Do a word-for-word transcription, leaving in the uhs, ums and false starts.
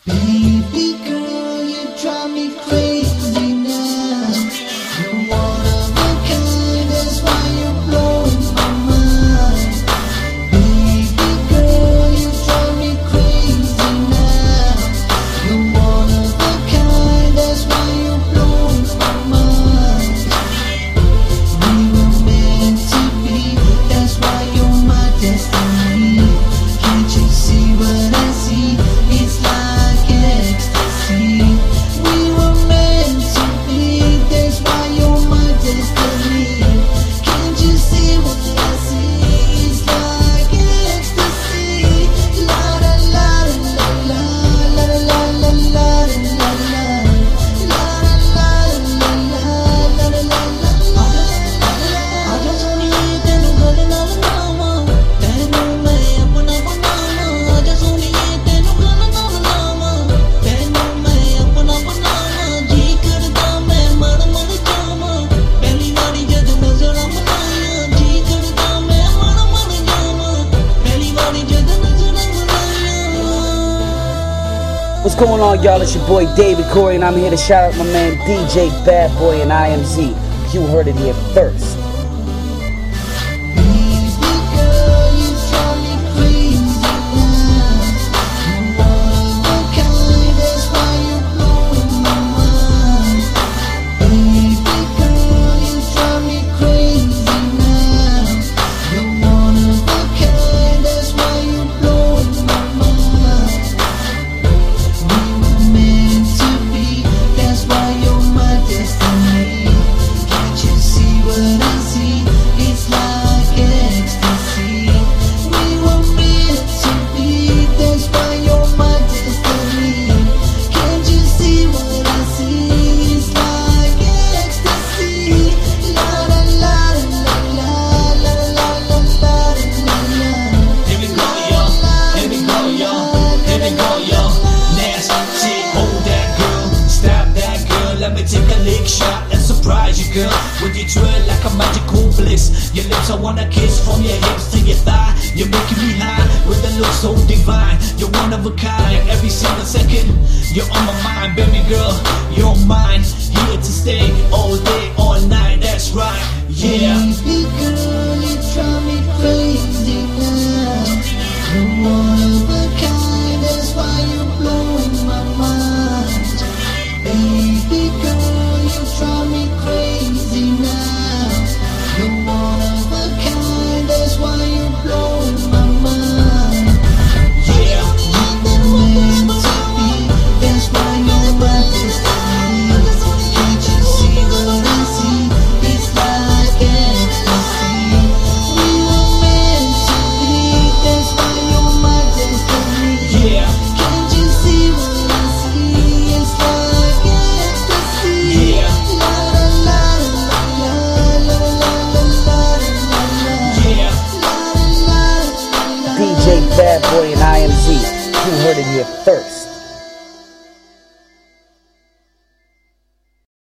Baby girl, you drive me crazy now. You're one of a kind, that's why you're blowing my mind. Baby girl, you drive me crazy now. You're one of a kind, that's why you're blowing my mind. We were meant to be, that's why you're my destiny. Can't you see what I see? It's like ecstasy. We were meant to be, that's why you're my destiny. Can't you see what I see? It's like ecstasy. La la la la la la la la la la la la la la la la la la. आजा सोनिए तेनू गल नाल लावां, तेनू मैं अपना बनावां। आजा सोनिए तेनू गल नाल लावां, तेनू मैं अपना बनावां। जी करदा मैं मर मर जावां, पहली वारी जद नज़रां मिलाइयां। जी करदा मैं मर मर जावां, पहली वारी जद नज़रां मिलाइयां। What's going on, y'all? It's your boy David Corey, and I'm here to shout out my man D J Bad Boy and I M Z. You heard it here first. Baby girl, you drive me crazy now. You're one of a kind, that's why you're blowing my mind. Baby girl, you drive me crazy now. You're one of a kind, that's why you're blowing my mind. We were meant to be, that's why you're my destiny. Can't you see what I see? It's like ecstasy. We were meant to be, that's why you're my destiny. Can't you see what I see? It's like ecstasy. La la la la la la la la la la la. Here we go, yo. Here we go, yo. Here we go, yo. Nasty, hold that girl, stop that girl. Let me take a lick shot and surprise you, girl. With your twirl like a magical bliss. Your lips I wanna kiss from your hips to your thigh. You're making me high with a look so divine. You're one of a kind. Every single second, you're on my mind, baby girl. You're mine, here to stay all day, all night. That's right, yeah. Baby girl, you drive me crazy now. You're one of a kind, that's why you're blowing my mind. Baby girl, you drive me crazy now. You're one of a kind, that's why you're blowing my mind. Yeah. We were meant to be, that's why you're my destiny. Can't you see what I see? It's like ecstasy. We were meant to be, that's why you're my destiny. Yeah. Can't you see what I see? It's like ecstasy. Yeah. La la la la la la la la la la. Yeah. La la la la. D J Bad Boy and I M Z. You heard it here first.